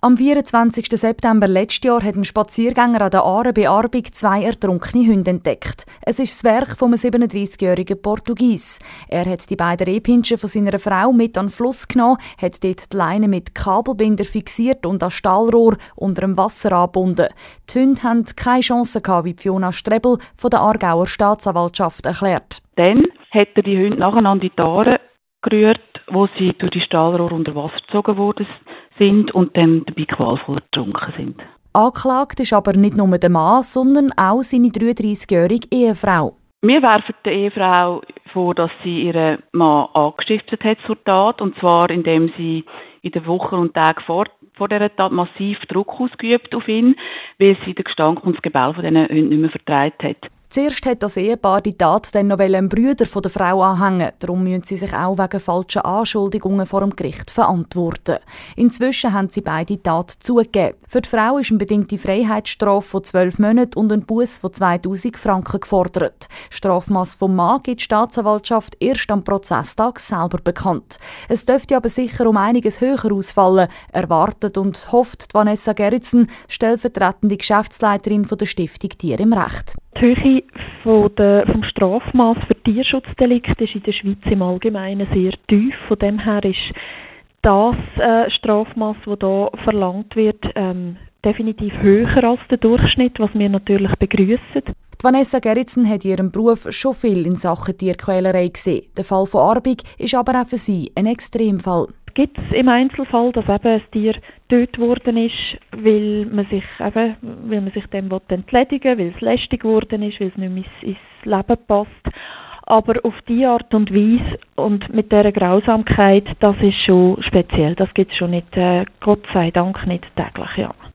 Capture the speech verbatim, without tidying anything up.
Am vierundzwanzigsten September letztes Jahr hat ein Spaziergänger an der Aare bei Arbig zwei ertrunkene Hunde entdeckt. Es ist das Werk von einem siebenunddreißigjährigen Portugies. Er hat die beiden Rehpinschen von seiner Frau mit an den Fluss genommen, hat dort die Leine mit Kabelbinder fixiert und an Stahlrohr unter dem Wasser angebunden. Die Hunde hatten keine Chance gehabt, wie Fiona Strebel von der Aargauer Staatsanwaltschaft erklärt. Dann hat er die Hunde nacheinander in die Aare gerührt, wo sie durch die Stahlrohr unter Wasser gezogen wurden sind und dann dabei qualvoll ertrunken sind. Angeklagt ist aber nicht nur der Mann, sondern auch seine dreiunddreißigjährige Ehefrau. Wir werfen der Ehefrau vor, dass sie ihren Mann angestiftet hat zur Tat, und zwar indem sie in den Wochen und Tagen vor, vor dieser Tat massiv Druck ausgeübt auf ihn, weil sie den Gestank und das Gebell von diesen Hunden nicht mehr vertreibt hat. Zuerst hat das Ehepaar die Tat dann noch einem Brüder von der Frau anhängen. Darum müssen sie sich auch wegen falscher Anschuldigungen vor dem Gericht verantworten. Inzwischen haben sie beide die Tat zugegeben. Für die Frau ist eine bedingte Freiheitsstrafe von zwölf Monaten und ein Buß von zweitausend Franken gefordert. Strafmaß vom Mann gibt die Staatsanwaltschaft erst am Prozesstag selber bekannt. Es dürfte aber sicher um einiges höher ausfallen, erwartet und hofft Vanessa Gerritsen, stellvertretende Geschäftsleiterin der Stiftung Tier im Recht. Die Höhe von der, vom Strafmaß für Tierschutzdelikte ist in der Schweiz im Allgemeinen sehr tief. Von dem her ist das äh, Strafmaß, das hier verlangt wird, ähm, definitiv höher als der Durchschnitt, was wir natürlich begrüßen. Vanessa Gerritsen hat in ihrem Beruf schon viel in Sachen Tierquälerei gesehen. Der Fall von Arbig ist aber auch für sie ein Extremfall. Gibt es im Einzelfall, dass eben ein Tier getötet worden ist, weil man sich eben, weil man sich dem entledigen will, weil es lästig geworden ist, weil es nicht mehr ins, ins Leben passt. Aber auf diese Art und Weise und mit dieser Grausamkeit, das ist schon speziell. Das gibt es schon nicht, äh, Gott sei Dank nicht täglich, ja.